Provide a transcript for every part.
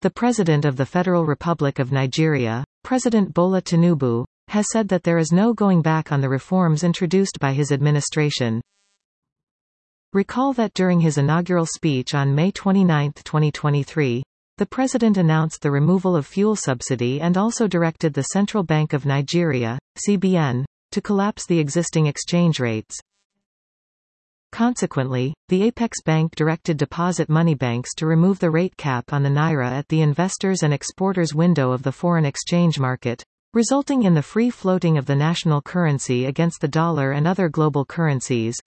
The President of the Federal Republic of Nigeria, President Bola Tinubu, has said that there is no going back on the reforms introduced by his administration. Recall that during his inaugural speech on May 29, 2023, the President announced the removal of fuel subsidy and also directed the Central Bank of Nigeria, CBN, to collapse the existing exchange rates. Consequently, the Apex Bank directed deposit money banks to remove the rate cap on the naira at the investors' and exporters' window of the foreign exchange market, resulting in the free floating of the national currency against the dollar and other global currencies.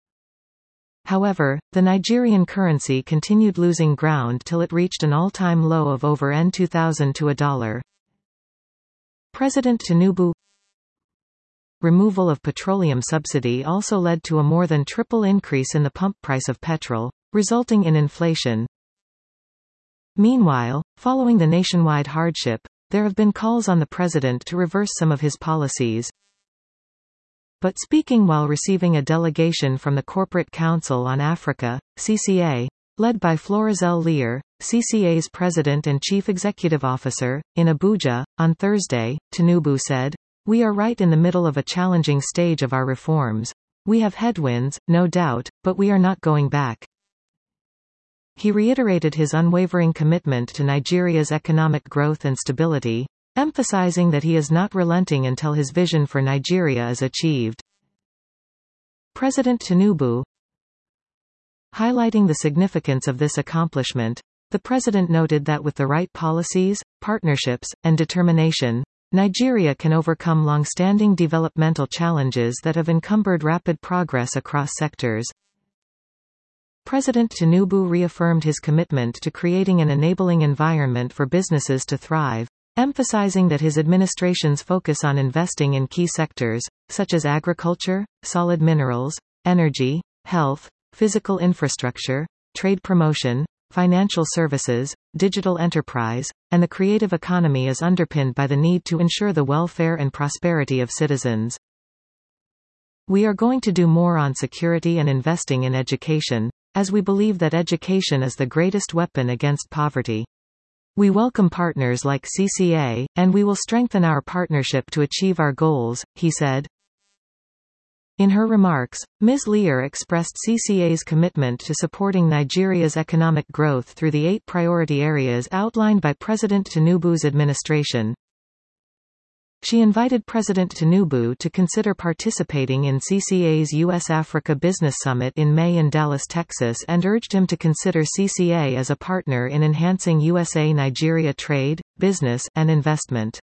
However, the Nigerian currency continued losing ground till it reached an all-time low of over N$2,000 to a dollar. President Tinubu removal of petroleum subsidy also led to a more than triple increase in the pump price of petrol, resulting in inflation. Meanwhile, following the nationwide hardship, there have been calls on the president to reverse some of his policies. But speaking while receiving a delegation from the Corporate Council on Africa, CCA, led by Florizel Lear, CCA's president and chief executive officer, in Abuja, on Thursday, Tinubu said, "We are right in the middle of a challenging stage of our reforms. We have headwinds, no doubt, but we are not going back." He reiterated his unwavering commitment to Nigeria's economic growth and stability, emphasizing that he is not relenting until his vision for Nigeria is achieved. President Tinubu highlighting the significance of this accomplishment, the president noted that with the right policies, partnerships, and determination, Nigeria can overcome long-standing developmental challenges that have encumbered rapid progress across sectors. President Tinubu reaffirmed his commitment to creating an enabling environment for businesses to thrive, emphasizing that his administration's focus on investing in key sectors, such as agriculture, solid minerals, energy, health, physical infrastructure, trade promotion, financial services, digital enterprise, and the creative economy is underpinned by the need to ensure the welfare and prosperity of citizens. We are going to do more on security and investing in education, as we believe that education is the greatest weapon against poverty. We welcome partners like CCA, and we will strengthen our partnership to achieve our goals, he said. In her remarks, Ms. Lear expressed CCA's commitment to supporting Nigeria's economic growth through the 8 priority areas outlined by President Tinubu's administration. She invited President Tinubu to consider participating in CCA's U.S.-Africa Business Summit in May in Dallas, Texas, and urged him to consider CCA as a partner in enhancing USA-Nigeria trade, business, and investment.